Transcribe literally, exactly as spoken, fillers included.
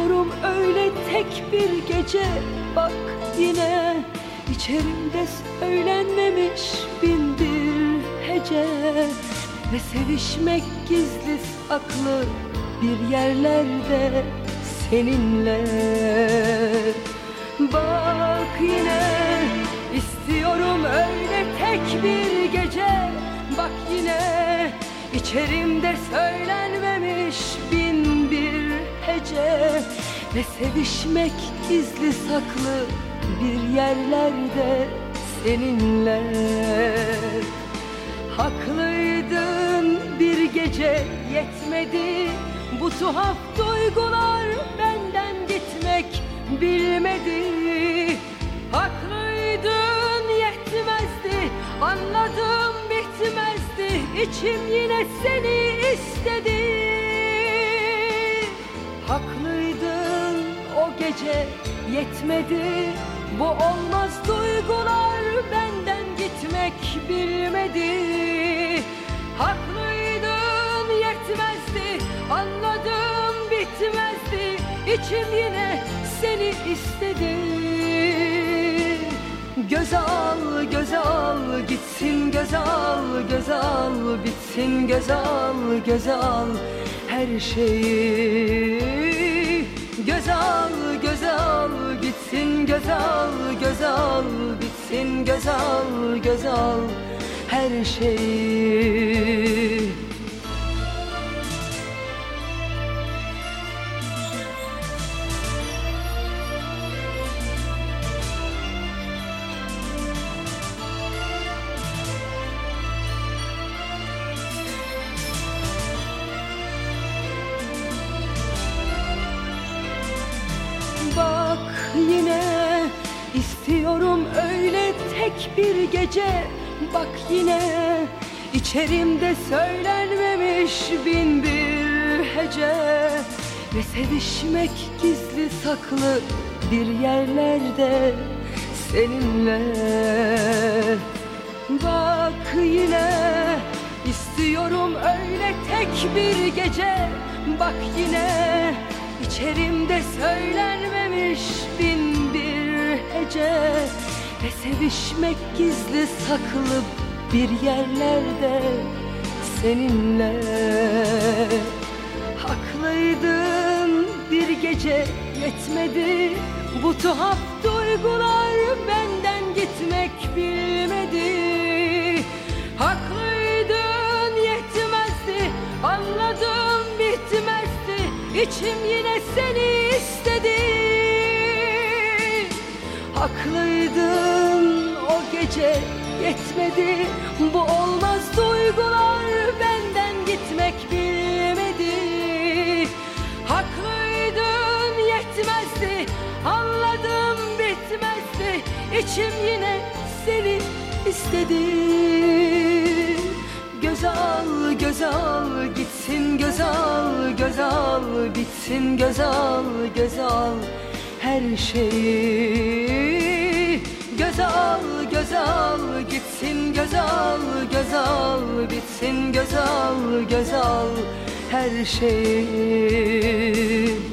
İstiyorum öyle tek bir gece, bak yine içerimde söylenmemiş bin bir hece. Ve sevişmek gizli saklı bir yerlerde seninle. Bak yine istiyorum öyle tek bir gece, bak yine içerimde söylenmemiş bin bir hece. Ve sevişmek gizli saklı bir yerlerde seninle. Haklıydın, bir gece yetmedi, bu tuhaf duygular benden gitmek bilmedi. Haklıydın, yetmezdi, anladım bitmezdi, İçim yine seni istedi. Haklıydın, o gece yetmedi, bu olmaz duygular benden gitmek bilmedi. Haklıydın, yetmezdi, anladım bitmezdi, İçim yine seni istedi. Göz al, göz al, gitsin göz al, göz al, bitsin göz al, göz al her şeyi. Göz al, göz al, gitsin göz al, göz al, bitsin göz al, göz al her şeyi. Bak yine istiyorum öyle tek bir gece, bak yine içerimde söylenmemiş bin bir hece. Ve sevişmek gizli saklı bir yerlerde seninle. Bak yine istiyorum öyle tek bir gece, bak yine İçerimde söylenmemiş bin bir hece. Ve sevişmek gizli saklı bir yerlerde seninle. Haklıydın, bir gece yetmedi, bu tuhaf duygular benden gitmek bilmedi. Haklıydın, yetmezdi, anladım bitmezdi, İçim yine seni istedi. Haklıydın, o gece yetmedi, bu olmaz duygular benden gitmek bilmedi. Haklıydın, yetmezdi, anladım bitmezdi, İçim yine seni istedi. Göz al, göz al, gitsin göz al, göz al, bitsin göz al, göz al her şeyi. Göz al, göz al, gitsin göz al, göz al, bitsin göz al, göz al her şeyi.